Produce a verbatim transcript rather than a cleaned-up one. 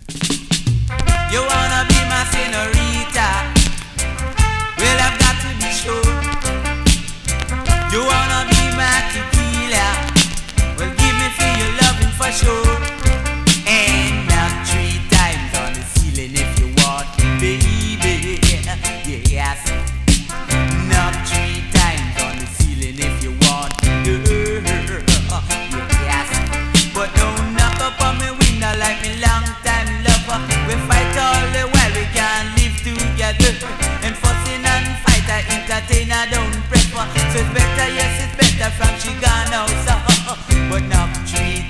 You wanna be my senorita? Well, I've got to be sure. You wanna be my tequila? Well, give me for your loving for sure. And knock three times on the ceiling if you want, baby. Yes. Knock three times on the ceiling if you want, girl. Yes. But don't knock up on me window like me long time lover. We fight all the while we can't live together. And fussing and fight, I entertain, I don't prefer. So it's better, yes, it's better from she gone now, so. But knock three